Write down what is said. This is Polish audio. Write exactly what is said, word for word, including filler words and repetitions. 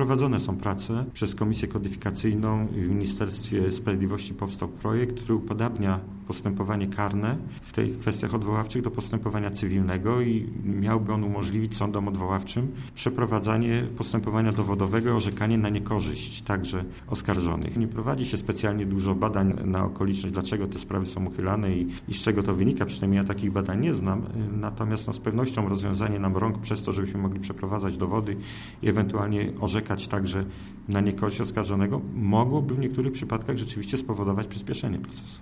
Przeprowadzone są prace przez Komisję Kodyfikacyjną w Ministerstwie Sprawiedliwości. Powstał projekt, który upodabnia postępowanie karne w tych kwestiach odwoławczych do postępowania cywilnego i miałby on umożliwić sądom odwoławczym przeprowadzanie postępowania dowodowego i orzekanie na niekorzyść także oskarżonych. Nie prowadzi się specjalnie dużo badań na okoliczność, dlaczego te sprawy są uchylane i, i z czego to wynika. Przynajmniej ja takich badań nie znam. Natomiast no, z pewnością rozwiązanie nam rąk przez to, żebyśmy mogli przeprowadzać dowody i ewentualnie orzekać także na niekorzyść oskarżonego, mogłoby w niektórych przypadkach rzeczywiście spowodować przyspieszenie procesu.